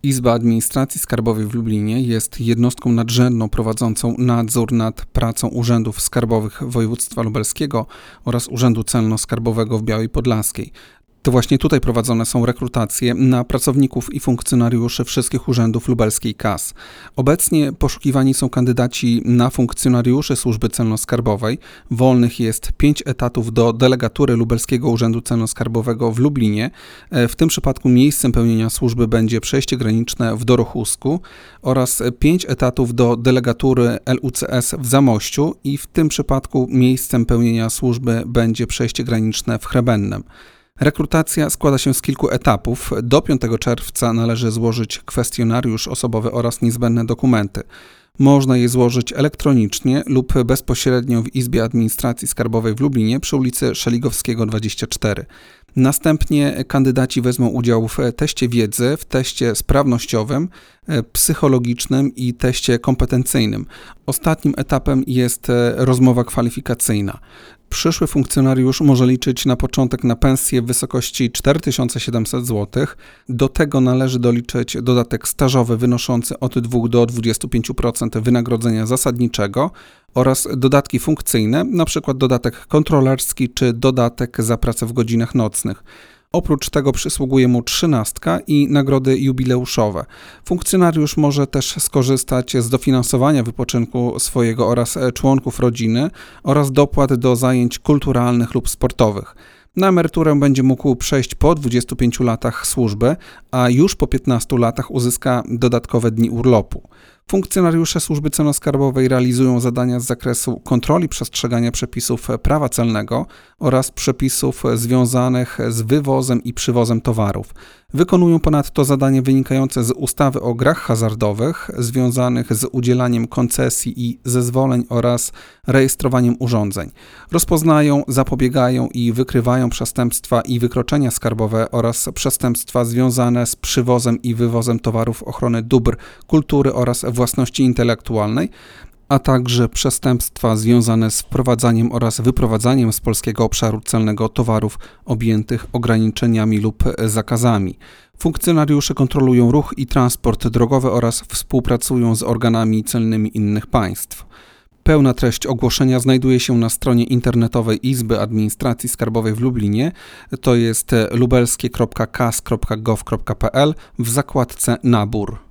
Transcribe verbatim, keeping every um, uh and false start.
Izba Administracji Skarbowej w Lublinie jest jednostką nadrzędną prowadzącą nadzór nad pracą urzędów skarbowych województwa lubelskiego oraz Urzędu Celno-Skarbowego w Białej Podlaskiej. To właśnie tutaj prowadzone są rekrutacje na pracowników i funkcjonariuszy wszystkich urzędów lubelskiej K A S. Obecnie poszukiwani są kandydaci na funkcjonariuszy Służby Celno-Skarbowej. Wolnych jest pięć etatów do delegatury Lubelskiego Urzędu Celno-Skarbowego w Lublinie. W tym przypadku miejscem pełnienia służby będzie przejście graniczne w Dorochusku oraz pięć etatów do delegatury L U C S w Zamościu i w tym przypadku miejscem pełnienia służby będzie przejście graniczne w Chrebennem. Rekrutacja składa się z kilku etapów. Do piątego czerwca należy złożyć kwestionariusz osobowy oraz niezbędne dokumenty. Można je złożyć elektronicznie lub bezpośrednio w Izbie Administracji Skarbowej w Lublinie przy ulicy Szeligowskiego dwadzieścia cztery. Następnie kandydaci wezmą udział w teście wiedzy, w teście sprawnościowym, psychologicznym i teście kompetencyjnym. Ostatnim etapem jest rozmowa kwalifikacyjna. Przyszły funkcjonariusz może liczyć na początek na pensję w wysokości cztery tysiące siedemset złotych. Do tego należy doliczyć dodatek stażowy wynoszący od dwóch do dwudziestu pięciu procent wynagrodzenia zasadniczego oraz dodatki funkcyjne, np. dodatek kontrolerski czy dodatek za pracę w godzinach nocnych. Oprócz tego przysługuje mu trzynastka i nagrody jubileuszowe. Funkcjonariusz może też skorzystać z dofinansowania wypoczynku swojego oraz członków rodziny oraz dopłat do zajęć kulturalnych lub sportowych. Na emeryturę będzie mógł przejść po dwudziestu pięciu latach służby, a już po piętnastu latach uzyska dodatkowe dni urlopu. Funkcjonariusze Służby Celno-Skarbowej realizują zadania z zakresu kontroli przestrzegania przepisów prawa celnego oraz przepisów związanych z wywozem i przywozem towarów. Wykonują ponadto zadania wynikające z ustawy o grach hazardowych, związanych z udzielaniem koncesji i zezwoleń oraz rejestrowaniem urządzeń. Rozpoznają, zapobiegają i wykrywają przestępstwa i wykroczenia skarbowe oraz przestępstwa związane z przywozem i wywozem towarów ochrony dóbr kultury oraz własności intelektualnej, a także przestępstwa związane z wprowadzaniem oraz wyprowadzaniem z polskiego obszaru celnego towarów objętych ograniczeniami lub zakazami. Funkcjonariusze kontrolują ruch i transport drogowy oraz współpracują z organami celnymi innych państw. Pełna treść ogłoszenia znajduje się na stronie internetowej Izby Administracji Skarbowej w Lublinie, to jest lubelskie kropka kas kropka gov kropka pl w zakładce Nabór.